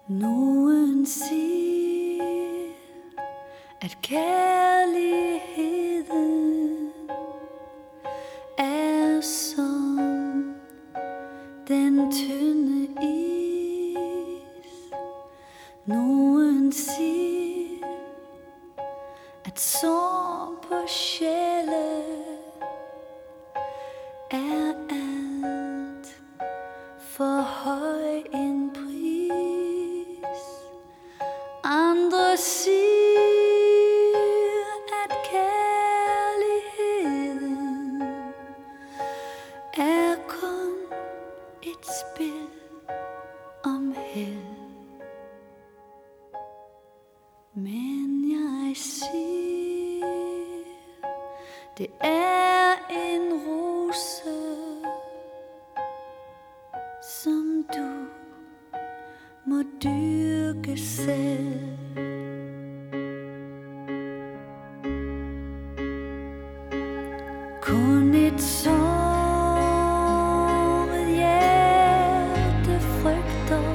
Nogen siger, at kærligheden er som den tynde is. Nogen siger, at sår på sjælen er alt for høj en pris. Andre siger, at kærligheden er kun et spil om held. Men jeg siger, det er en rose, som du må dyrke selv. Kun et såret hjerte frygter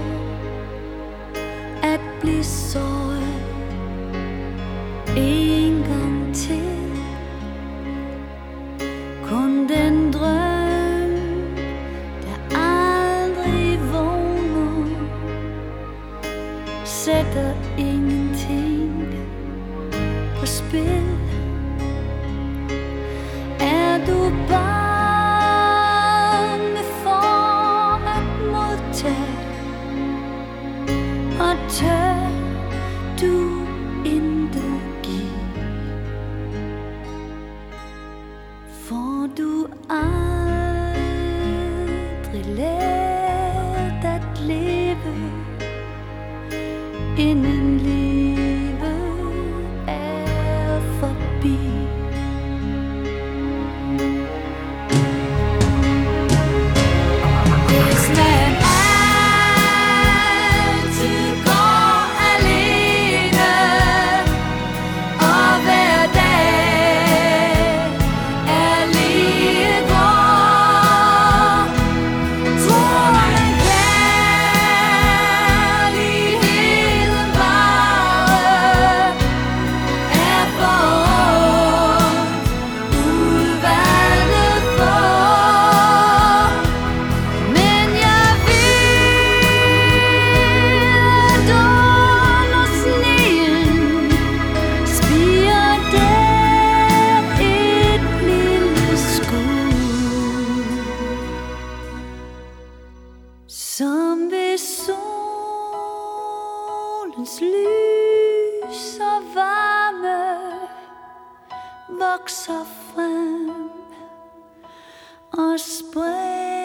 at blive såret en gang til. Kun den drøm, der aldrig vågner, sætter ingenting på spil. Er du bange for at modtage, og tør du intet give? Får du aldrig lært at leve, inden livet er forbi? Hvis man altid går alene, og hver dag er lige går, tror man kærligheden bare er for udvalgte for. Men jeg ved, at under sneen spirer der et lille skud, som ved solens lys og varme vokser frem og spreder